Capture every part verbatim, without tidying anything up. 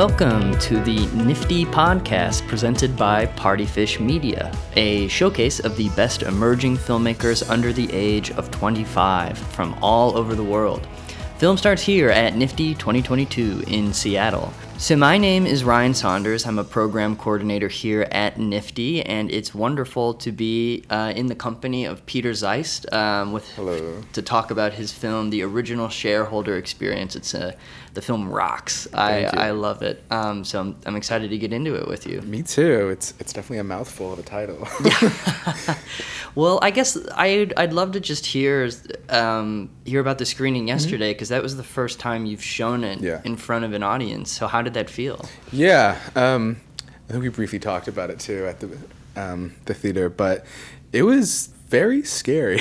Welcome to the Nifty Podcast presented by Partyfish Media, a showcase of the best emerging filmmakers under the age of twenty-five from all over the world. Film starts here at Nifty twenty twenty-two in Seattle. So my name is Ryan Saunders. I'm a program coordinator here at Nifty, and it's wonderful to be uh, in the company of Peter Zeist um, with Hello. to talk about his film, The Original Shareholder Experience. It's uh, the film rocks. I, I love it. Um, so I'm, I'm excited to get into it with you. Me too. It's it's definitely a mouthful of a title. Yeah. Well, I guess I'd I'd love to just hear um, hear about the screening yesterday, because that was the first time you've shown it Yeah. in front of an audience. So how did that feel? Yeah. Um, I think we briefly talked about it too at the um, the theater, but it was very scary.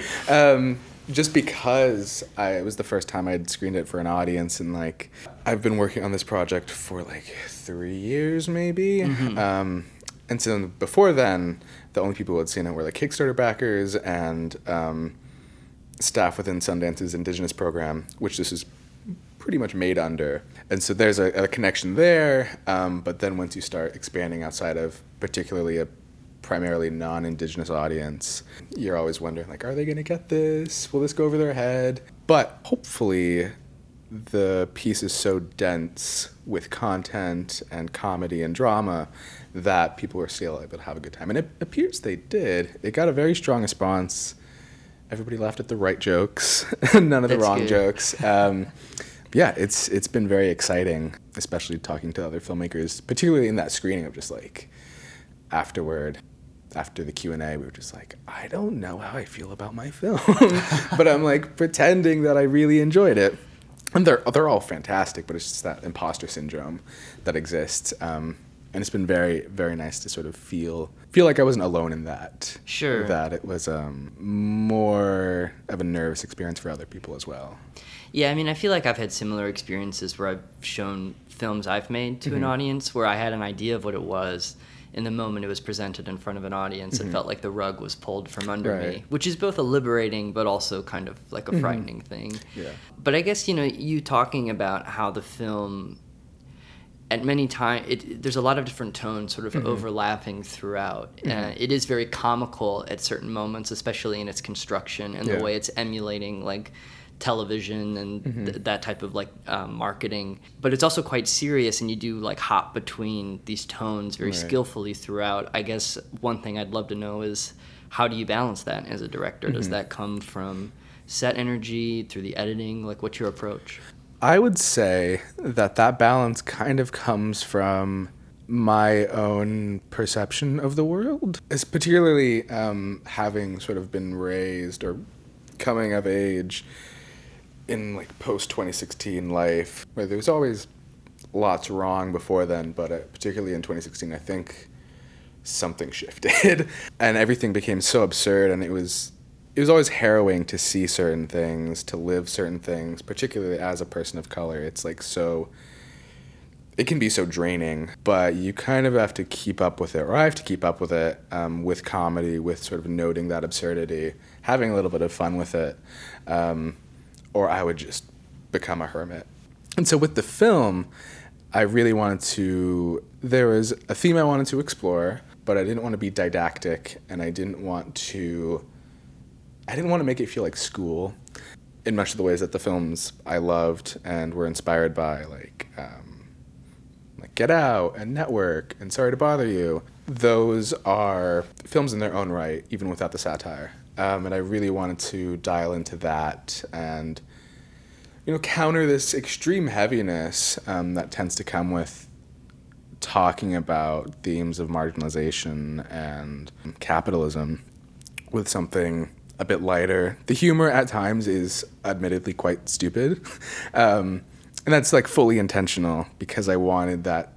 um, just because I, it was the first time I'd screened it for an audience, and like I've been working on this project for like three years maybe. Mm-hmm. Um, and so before then, the only people who had seen it were like Kickstarter backers and um, staff within Sundance's Indigenous program, which this is pretty much made under. And so there's a, a connection there, um, but then once you start expanding outside of particularly a primarily non-Indigenous audience, you're always wondering, like, are they going to get this? Will this go over their head? But hopefully the piece is so dense with content and comedy and drama that people were still able to have a good time. And it appears they did. It got a very strong response. Everybody laughed at the right jokes, none of the That's wrong good. jokes. Um, yeah, it's it's been very exciting, especially talking to other filmmakers, particularly in that screening of just like afterward, after the Q and A, we were just like, I don't know how I feel about my film, but I'm like pretending that I really enjoyed it. And they're they're all fantastic, but it's just that imposter syndrome that exists. Um, and it's been very, very nice to sort of feel feel like I wasn't alone in that. Sure. That it was um, more of a nervous experience for other people as well. Yeah, I mean, I feel like I've had similar experiences where I've shown films I've made to Mm-hmm. an audience where I had an idea of what it was. In the moment it was presented in front of an audience, Mm-hmm. it felt like the rug was pulled from under Right. me, which is both a liberating but also kind of like a frightening thing. Yeah. But I guess, you know, you talking about how the film, at many times, it, there's a lot of different tones sort of Mm-hmm. overlapping throughout. Uh, it is very comical at certain moments, especially in its construction and Yeah. the way it's emulating, like, television and Mm-hmm. th- that type of like um, marketing, but it's also quite serious, and you do like hop between these tones very Right. skillfully throughout. I guess one thing I'd love to know is, how do you balance that as a director? Does Mm-hmm. that come from set energy, through the editing? Like, what's your approach? I would say that that balance kind of comes from my own perception of the world. It's particularly um, having sort of been raised or coming of age in like post twenty sixteen life, where there was always lots wrong before then, but uh, particularly in twenty sixteen, I think something shifted and everything became so absurd, and it was it was always harrowing to see certain things, to live certain things, particularly as a person of color. It's like so, it can be so draining, but you kind of have to keep up with it, or I have to keep up with it um, with comedy, with sort of noting that absurdity, having a little bit of fun with it, um, or I would just become a hermit. And so with the film, I really wanted to, there was a theme I wanted to explore, but I didn't want to be didactic, and I didn't want to, I didn't want to make it feel like school in much of the ways that the films I loved and were inspired by, like, um, like Get Out and Network and Sorry to Bother You. Those are films in their own right, even without the satire. Um, and I really wanted to dial into that and, you know, counter this extreme heaviness um, that tends to come with talking about themes of marginalization and capitalism with something a bit lighter. The humor at times is admittedly quite stupid. Um, and that's like fully intentional, because I wanted that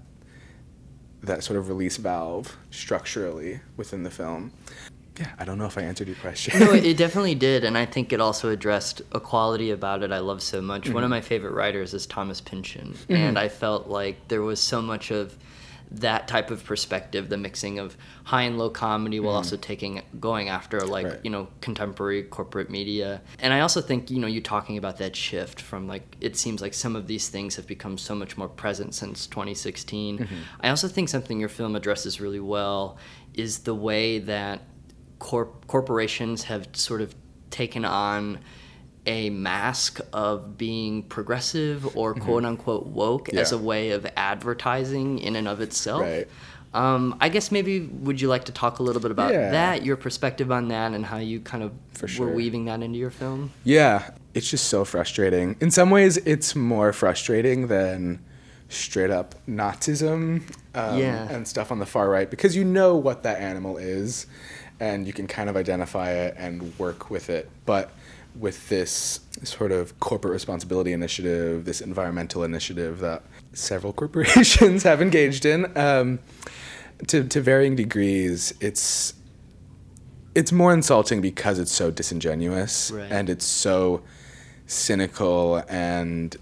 that sort of release valve structurally within the film. Yeah, I don't know if I answered your question. No, it definitely did, and I think it also addressed a quality about it I love so much. Mm-hmm. One of my favorite writers is Thomas Pynchon, mm-hmm. and I felt like there was so much of that type of perspective, the mixing of high and low comedy while Mm. also taking going after like Right. you know contemporary corporate media. And I also think you know you talking about that shift from like it seems like some of these things have become so much more present since twenty sixteen. Mm-hmm. I also think something your film addresses really well is the way that corp- corporations have sort of taken on a mask of being progressive or quote unquote woke Yeah. as a way of advertising in and of itself. Right. Um, I guess maybe would you like to talk a little bit about Yeah. that, your perspective on that, and how you kind of For were sure. weaving that into your film? Yeah, it's just so frustrating. In some ways, it's more frustrating than straight up Nazism um, Yeah. and stuff on the far right because you know what that animal is and you can kind of identify it and work with it. But with this sort of corporate responsibility initiative, this environmental initiative that several corporations have engaged in, um, to, to varying degrees, it's it's more insulting because it's so disingenuous Right. and it's so cynical, and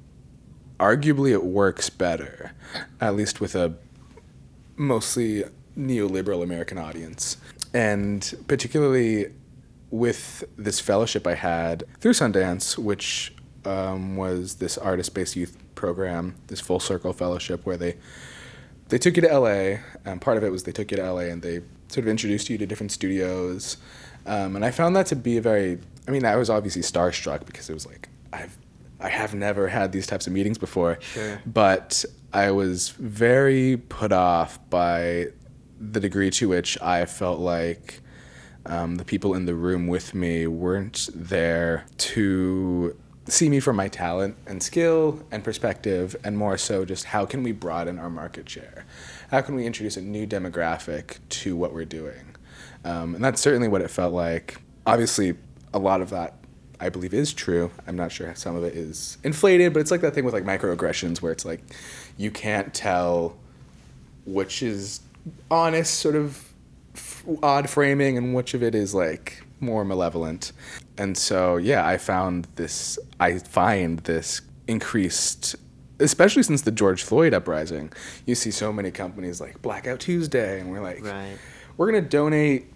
arguably it works better, at least with a mostly neoliberal American audience. And particularly with this fellowship I had through Sundance, which um, was this artist-based youth program, this full circle fellowship where they they took you to L A. Um, part of it was they took you to L A and they sort of introduced you to different studios. Um, and I found that to be a very, I mean, I was obviously starstruck because it was like, I've, I have never had these types of meetings before. Sure. But I was very put off by the degree to which I felt like um, the people in the room with me weren't there to see me for my talent and skill and perspective, and more so just how can we broaden our market share? How can we introduce a new demographic to what we're doing? Um, and that's certainly what it felt like. Obviously, a lot of that I believe is true. I'm not sure how some of it is inflated, but it's like that thing with like microaggressions where it's like you can't tell which is honest sort of f- odd framing and which of it is like more malevolent. And so, yeah, I found this, I find this increased, especially since the George Floyd uprising. You see so many companies like Blackout Tuesday, and we're like, Right. we're going to donate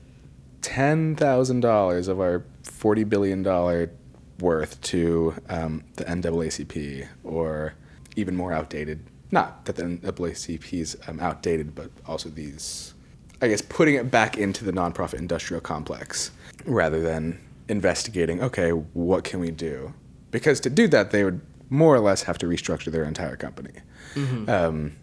ten thousand dollars of our forty billion dollars worth to um, the N double A C P, or even more outdated. Not that the N double A C P is um, outdated, but also these, I guess, putting it back into the nonprofit industrial complex rather than investigating, okay, what can we do? Because to do that, they would more or less have to restructure their entire company. Mm-hmm. Um,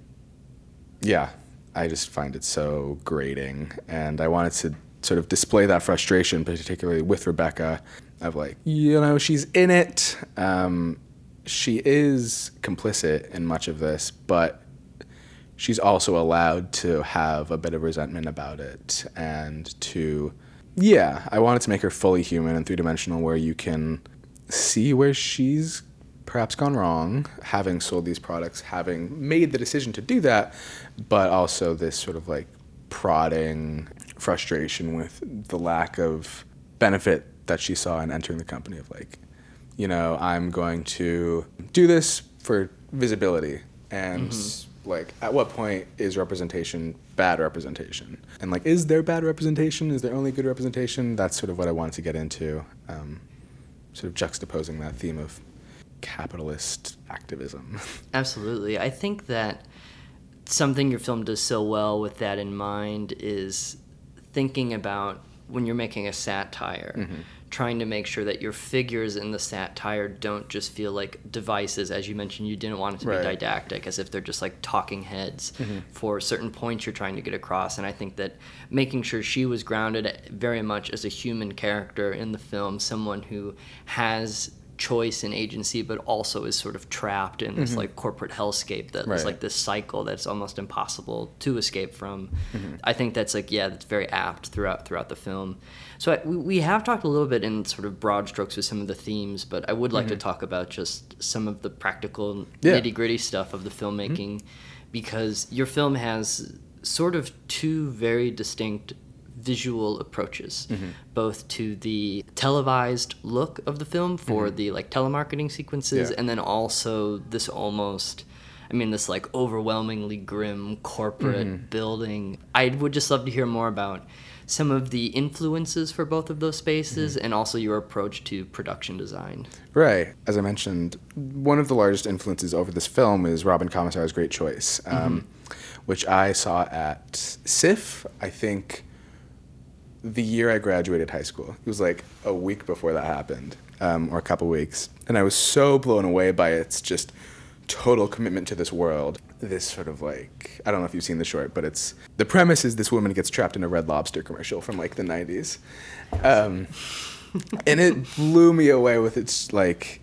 yeah, I just find it so grating, and I wanted to sort of display that frustration, particularly with Rebecca, of like, you know, she's in it. Um, she is complicit in much of this, but she's also allowed to have a bit of resentment about it, and to, yeah, I wanted to make her fully human and three-dimensional, where you can see where she's perhaps gone wrong, having sold these products, having made the decision to do that, but also this sort of like prodding frustration with the lack of benefit that she saw in entering the company, of like, you know, I'm going to do this for visibility, and mm-hmm. like, at what point is representation bad representation? And like, is there bad representation? Is there only good representation? That's sort of what I wanted to get into, um, sort of juxtaposing that theme of capitalist activism. Absolutely. I think that something your film does so well with that in mind is thinking about when you're making a satire, mm-hmm. trying to make sure that your figures in the satire don't just feel like devices. As you mentioned, you didn't want it to right. be didactic, as if they're just like talking heads mm-hmm. for certain points you're trying to get across. And I think that making sure she was grounded very much as a human character in the film, someone who has choice and agency, but also is sort of trapped in this mm-hmm. like corporate hellscape that right. is like this cycle that's almost impossible to escape from. Mm-hmm. I think that's like, yeah, that's very apt throughout throughout the film. So I, we, we have talked a little bit in sort of broad strokes with some of the themes, but I would like mm-hmm. to talk about just some of the practical yeah. nitty gritty stuff of the filmmaking, mm-hmm. because your film has sort of two very distinct visual approaches, mm-hmm. both to the televised look of the film for mm-hmm. the like telemarketing sequences, yeah. and then also this almost I mean, this like overwhelmingly grim corporate mm-hmm. building. I would just love to hear more about some of the influences for both of those spaces mm-hmm. and also your approach to production design. Right. As I mentioned, one of the largest influences over this film is Robin Commissar's Great Choice, um, mm-hmm. which I saw at S I F, I think, the year I graduated high school. It was like a week before that happened, um, or a couple weeks. And I was so blown away by its just total commitment to this world. This sort of like, I don't know if you've seen the short, but it's, the premise is this woman gets trapped in a Red Lobster commercial from like the nineties. Um, and it blew me away with its like,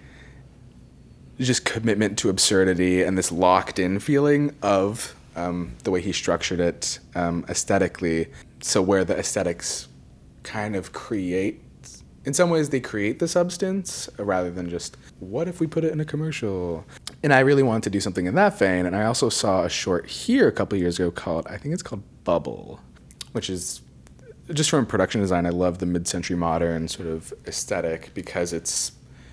just commitment to absurdity and this locked in feeling of um, the way he structured it um, aesthetically. So where the aesthetics kind of create, in some ways they create the substance rather than just, what if we put it in a commercial? And I really wanted to do something in that vein. And I also saw a short here a couple of years ago called, I think it's called Bubble, which is just from production design. I love the mid-century modern sort of aesthetic because it's,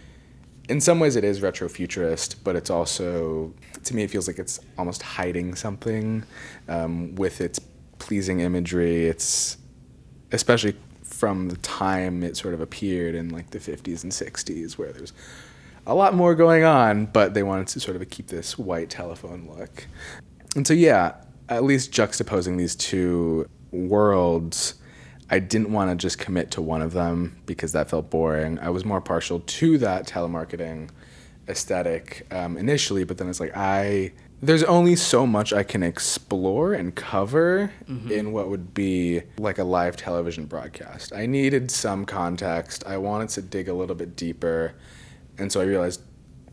in some ways it is retrofuturist, but it's also, to me, it feels like it's almost hiding something um, with its pleasing imagery. It's, especially from the time it sort of appeared in like the fifties and sixties, where there's a lot more going on, but they wanted to sort of keep this white telephone look. And so, yeah, at least juxtaposing these two worlds, I didn't want to just commit to one of them because that felt boring. I was more partial to that telemarketing aesthetic um, initially, but then it's like, I, there's only so much I can explore and cover mm-hmm. in what would be like a live television broadcast. I needed some context. I wanted to dig a little bit deeper. And so I realized,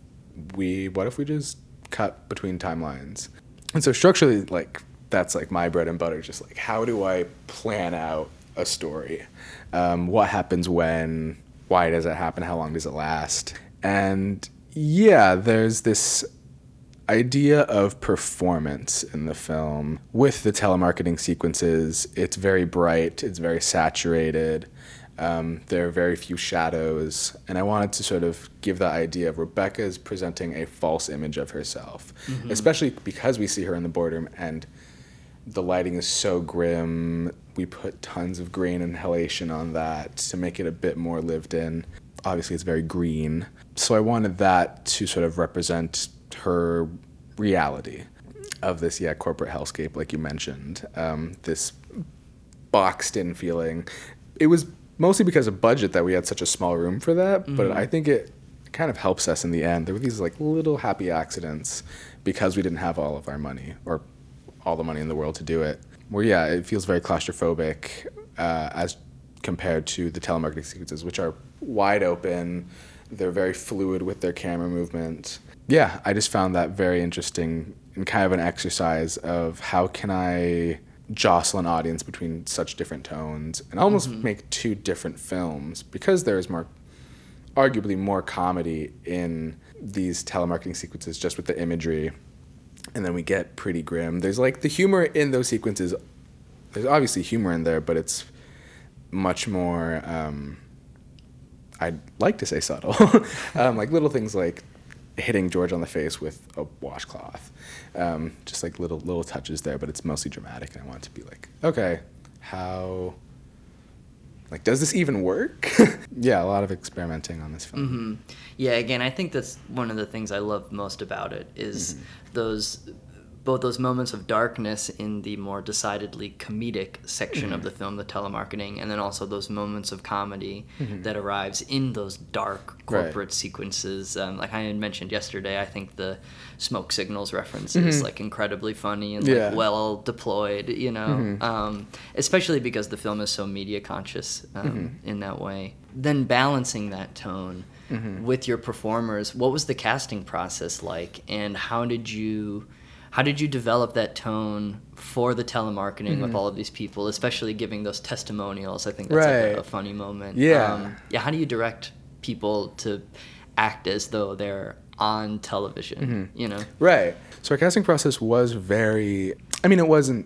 we, what if we just cut between timelines? And so structurally, like, that's like my bread and butter, just like, how do I plan out a story? Um, what happens when? Why does it happen? How long does it last? And yeah, there's this idea of performance in the film with the telemarketing sequences. It's very bright. It's very saturated. Um, there are very few shadows. And I wanted to sort of give that idea of Rebecca is presenting a false image of herself, mm-hmm. especially because we see her in the boardroom and the lighting is so grim. We put tons of grain and halation on that to make it a bit more lived in. Obviously, it's very green. So I wanted that to sort of represent her reality of this, yeah, corporate hellscape, like you mentioned. Um, this boxed-in feeling. It was mostly because of budget that we had such a small room for that, mm-hmm. but I think it kind of helps us in the end. There were these like little happy accidents because we didn't have all of our money or all the money in the world to do it. Where, yeah, it feels very claustrophobic uh, as compared to the telemarketing sequences, which are wide open. They're very fluid with their camera movement. Yeah, I just found that very interesting and kind of an exercise of how can I jostle an audience between such different tones and almost mm-hmm. make two different films, because there is more, arguably more comedy in these telemarketing sequences just with the imagery, and then we get pretty grim. There's like the humor in those sequences, there's obviously humor in there, but it's much more, um, I'd like to say subtle, um, like little things like hitting George on the face with a washcloth, um, just like little little touches there, but it's mostly dramatic, and I want it to be like, okay, how, like, does this even work? Yeah, a lot of experimenting on this film. Mm-hmm. Yeah, again, I think that's one of the things I love most about it is mm-hmm. those, both those moments of darkness in the more decidedly comedic section mm-hmm. of the film, the telemarketing, and then also those moments of comedy mm-hmm. that arrives in those dark corporate right. sequences. Um, like I had mentioned yesterday, I think the smoke signals reference mm-hmm. is like incredibly funny and yeah. like well deployed, you know, mm-hmm. um, especially because the film is so media conscious um, mm-hmm. in that way. Then balancing that tone mm-hmm. with your performers, what was the casting process like, and how did you... How did you develop that tone for the telemarketing mm-hmm. with all of these people, especially giving those testimonials? I think that's right. like a, a funny moment. Yeah. Um, yeah. How do you direct people to act as though they're on television, mm-hmm. you know? Right. So our casting process was very, I mean, it wasn't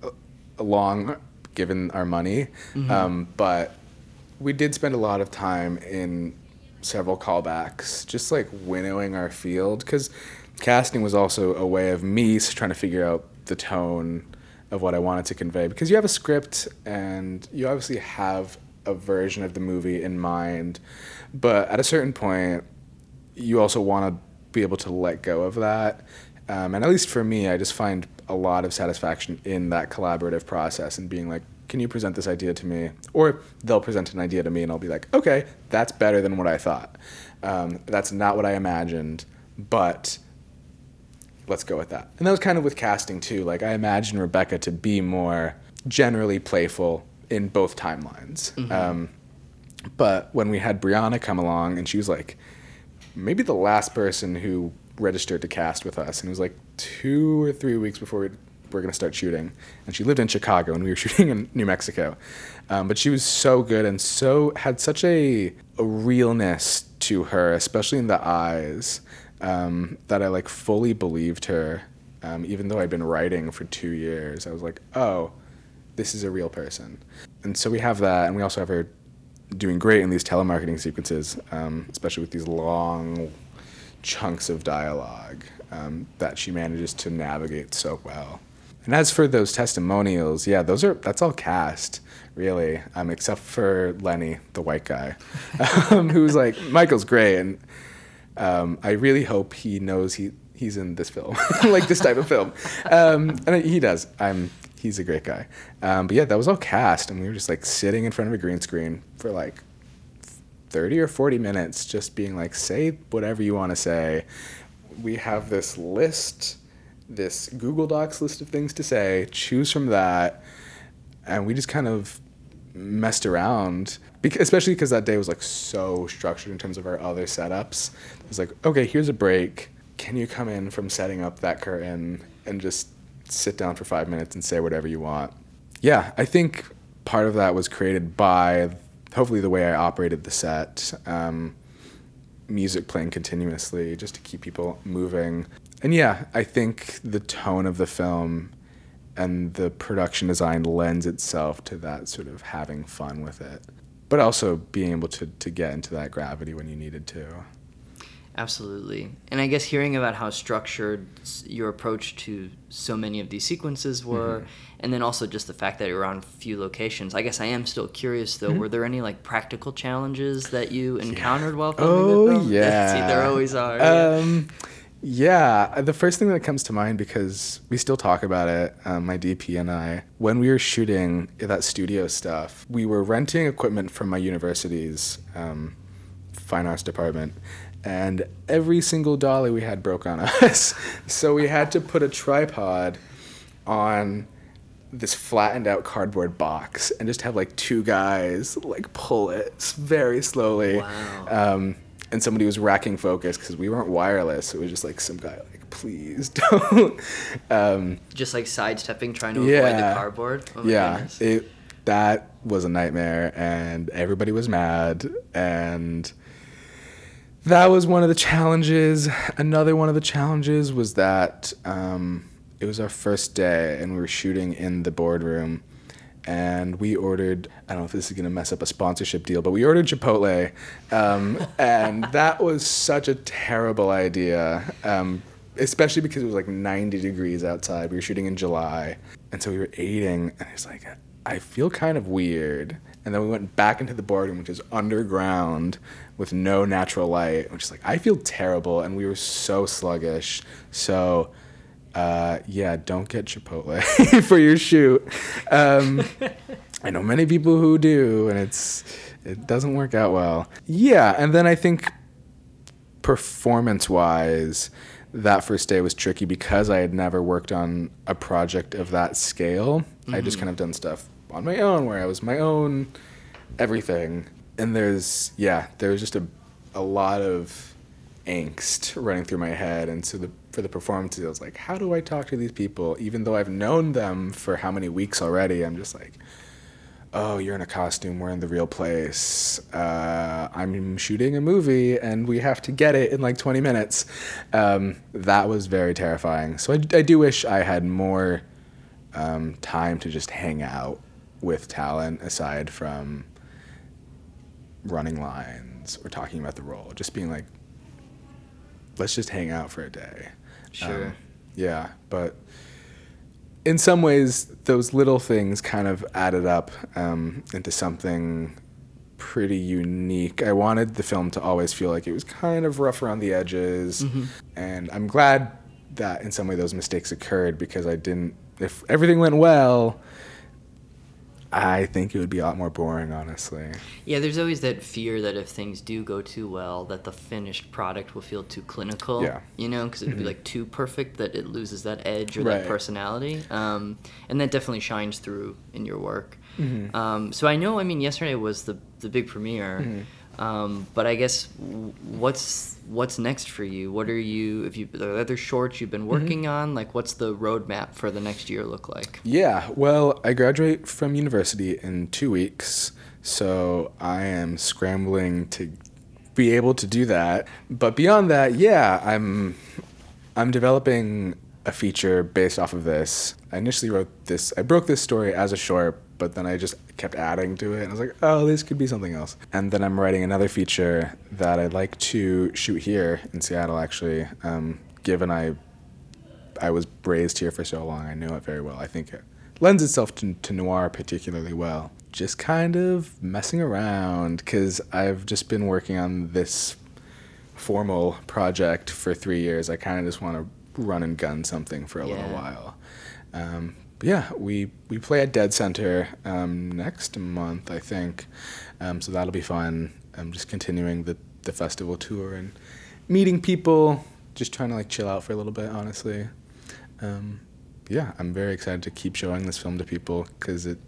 long given our money, mm-hmm. um, but we did spend a lot of time in several callbacks, just like winnowing our field, because casting was also a way of me trying to figure out the tone of what I wanted to convey, because you have a script and you obviously have a version of the movie in mind, but at a certain point you also want to be able to let go of that. Um, and at least for me, I just find a lot of satisfaction in that collaborative process and being like, can you present this idea to me? Or they'll present an idea to me and I'll be like, okay, that's better than what I thought. Um, that's not what I imagined, but let's go with that. And that was kind of with casting too. Like, I imagined Rebecca to be more generally playful in both timelines. Mm-hmm. Um, but when we had Brianna come along, and she was like maybe the last person who registered to cast with us, and it was like two or three weeks before we were going to start shooting, and she lived in Chicago and we were shooting in New Mexico. Um, but she was so good and so had such a, a realness to her, especially in the eyes, um, that I like fully believed her. Um, even though I'd been writing for two years, I was like, oh, this is a real person. And so we have that, and we also have her doing great in these telemarketing sequences, um, especially with these long chunks of dialogue um, that she manages to navigate so well. And as for those testimonials, yeah, those are that's all cast, really, um, except for Lenny, the white guy, um, who's like, Michael's great, and um, I really hope he knows he he's in this film, like this type of film, um, and he does. I'm he's a great guy, um, but yeah, that was all cast, and we were just like sitting in front of a green screen for like thirty or forty minutes, just being like, say whatever you want to say. We have this list. This Google Docs list of things to say, choose from that, and we just kind of messed around, because, especially because that day was like so structured in terms of our other setups. It was like, okay, here's a break. Can you come in from setting up that curtain and just sit down for five minutes and say whatever you want? Yeah, I think part of that was created by hopefully the way I operated the set, um, music playing continuously just to keep people moving. And yeah, I think the tone of the film and the production design lends itself to that sort of having fun with it, but also being able to, to get into that gravity when you needed to. Absolutely. And I guess hearing about how structured your approach to so many of these sequences were, mm-hmm. and then also just the fact that you're on few locations, I guess I am still curious, though, mm-hmm. were there any like practical challenges that you encountered yeah. while filming oh, the film? yeah. See, there always are. Um, yeah. yeah, the first thing that comes to mind, because we still talk about it, um, my D P and I, when we were shooting that studio stuff, we were renting equipment from my university's um, fine arts department, and every single dolly we had broke on us. So we had to put a tripod on this flattened out cardboard box and just have like two guys like pull it very slowly. Wow. Um, and somebody was racking focus because we weren't wireless. It was just like some guy like, please don't. um, just like sidestepping, trying to yeah, avoid the cardboard. Oh my yeah, goodness. it that was a nightmare, and everybody was mad, and that was one of the challenges. Another one of the challenges was that um, it was our first day, and we were shooting in the boardroom, and we ordered, I don't know if this is going to mess up a sponsorship deal, but we ordered Chipotle, um, and that was such a terrible idea, um, especially because it was like ninety degrees outside. We were shooting in July, and so we were eating, and it's like, I feel kind of weird. And then we went back into the boardroom, which is underground with no natural light, which is like, I feel terrible, and we were so sluggish. So, uh, yeah, don't get Chipotle for your shoot. Um, I know many people who do, and it's it doesn't work out well. Yeah, and then I think performance-wise, that first day was tricky because I had never worked on a project of that scale. Mm-hmm. I just kind of done stuff on my own, where I was my own everything. And there's, yeah, there was just a, a lot of angst running through my head. And so the, for the performances, I was like, how do I talk to these people? Even though I've known them for how many weeks already, I'm just like, oh, you're in a costume, we're in the real place. Uh, I'm shooting a movie and we have to get it in like twenty minutes. Um, that was very terrifying. So I, I do wish I had more um, time to just hang out with talent aside from running lines or talking about the role, just being like, let's just hang out for a day. Sure. Um, yeah, but in some ways, those little things kind of added up um, into something pretty unique. I wanted the film to always feel like it was kind of rough around the edges, mm-hmm. and I'm glad that in some way those mistakes occurred, because I didn't, if everything went well, I think it would be a lot more boring, honestly. Yeah, there's always that fear that if things do go too well, that the finished product will feel too clinical. Yeah. You know, because it'd mm-hmm. be like too perfect that it loses that edge or right. that personality. Um, and that definitely shines through in your work. Mm-hmm. Um, so I know, I mean, yesterday was the the big premiere. Mm-hmm. Um, but I guess what's what's next for you? What are you, if you, are there other shorts you've been working mm-hmm. on? Like, what's the roadmap for the next year look like? Yeah, well, I graduate from university in two weeks, so I am scrambling to be able to do that. But beyond that, yeah, I'm I'm developing a feature based off of this. I initially wrote this, I broke this story as a short, but then I just kept adding to it, and I was like, oh, this could be something else. And then I'm writing another feature that I'd like to shoot here in Seattle, actually, um, given I I was raised here for so long. I know it very well. I think it lends itself to, to noir particularly well. Just kind of messing around, because I've just been working on this formal project for three years. I kind of just want to run and gun something for a yeah. little while. Um, Yeah, we, we play at Dead Center um, next month, I think. Um, so that'll be fun. I'm just continuing the, the festival tour and meeting people, just trying to like chill out for a little bit, honestly. Um, yeah, I'm very excited to keep showing this film to people, because it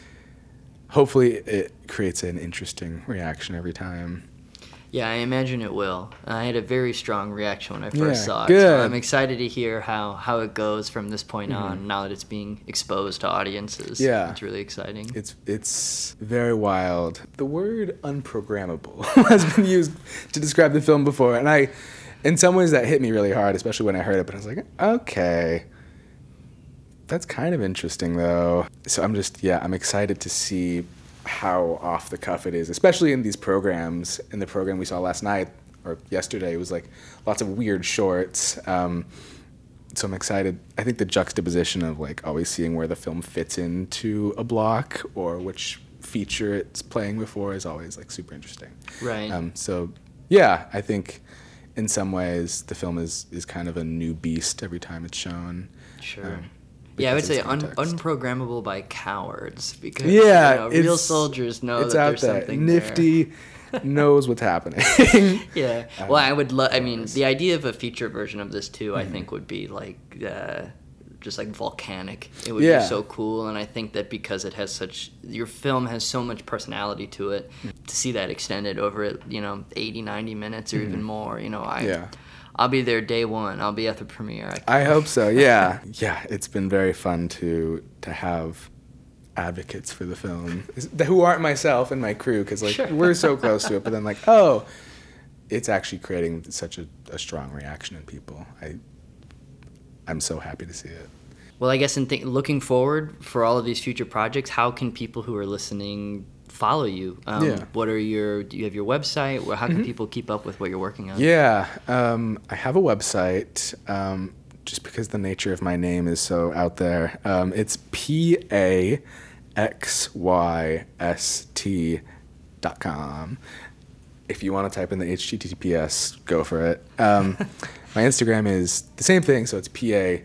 hopefully it creates an interesting reaction every time. Yeah, I imagine it will. I had a very strong reaction when I first yeah, saw it. Good. So I'm excited to hear how, how it goes from this point mm-hmm. on, now that it's being exposed to audiences. Yeah. It's really exciting. It's it's very wild. The word unprogrammable has been used to describe the film before, and I, in some ways that hit me really hard, especially when I heard it, but I was like, okay, that's kind of interesting though. So I'm just, yeah, I'm excited to see how off the cuff it is, especially in these programs. In the program we saw last night or yesterday, it was like lots of weird shorts. Um, so I'm excited. I think the juxtaposition of like always seeing where the film fits into a block or which feature it's playing before is always like super interesting. Right. Um, so yeah, I think in some ways the film is, is kind of a new beast every time it's shown. Sure. Um, Yeah, I would say un- unprogrammable by cowards, because yeah, you know, real soldiers know it's that out there's there. something Nifty there. knows what's happening. Yeah. Um, well, I would love. I mean, the idea of a feature version of this too, mm-hmm. I think, would be like uh, just like volcanic. It would yeah. be so cool, and I think that because it has such, your film has so much personality to it, mm-hmm. to see that extended over, you know, eighty, ninety minutes or mm-hmm. even more. You know, I. Yeah. I'll be there day one. I'll be at the premiere. I, I hope so, yeah. Yeah, it's been very fun to to have advocates for the film who aren't myself and my crew, because like, sure. we're so close to it, but then like, oh, it's actually creating such a, a strong reaction in people. I, I'm so happy to see it. Well, I guess in th- looking forward for all of these future projects, how can people who are listening follow you? Um, yeah. What are your, do you have your website? How can mm-hmm. people keep up with what you're working on? Yeah, um, I have a website, um, just because the nature of my name is so out there. Um, it's P A X Y S T dot com. If you want to type in the H T T P S, go for it. Um, my Instagram is the same thing, so it's P A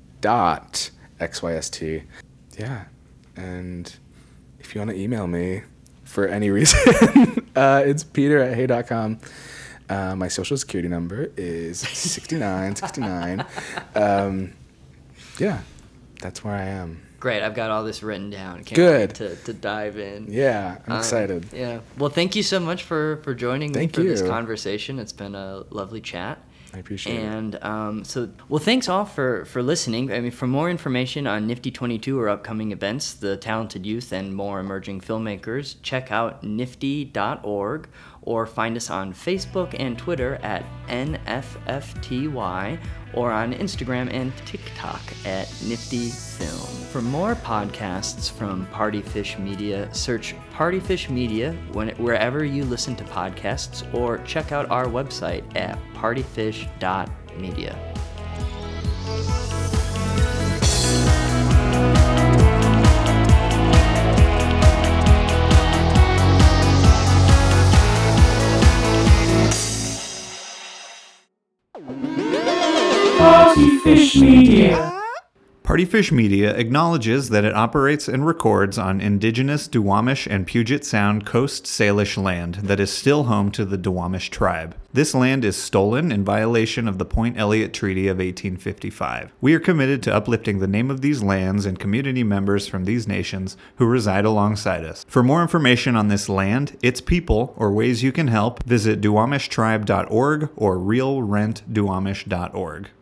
dot X Y S T. Yeah, and if you want to email me for any reason, uh, it's peter at hey dot com. Uh, my social security number is sixty-nine sixty-nine. Um, yeah, that's where I am. Great, I've got all this written down. Can't Good. wait to, to dive in. Yeah, I'm um, excited. Yeah. Well, thank you so much for, for joining thank me for you. this conversation. It's been a lovely chat. I appreciate and, it. And um, so, well, thanks all for, for listening. I mean, for more information on Nifty twenty-two or upcoming events, the talented youth, and more emerging filmmakers, check out nifty dot org or find us on Facebook and Twitter at N F F T Y or on Instagram and TikTok at Nifty Film. For more podcasts from Partyfish Media, search Partyfish Media when, wherever you listen to podcasts, or check out our website at partyfish dot media. Partyfish Media. Partyfish Media acknowledges that it operates and records on indigenous Duwamish and Puget Sound Coast Salish land that is still home to the Duwamish tribe. This land is stolen in violation of the Point Elliott Treaty of eighteen fifty-five. We are committed to uplifting the name of these lands and community members from these nations who reside alongside us. For more information on this land, its people, or ways you can help, visit duwamish tribe dot org or real rent duwamish dot org.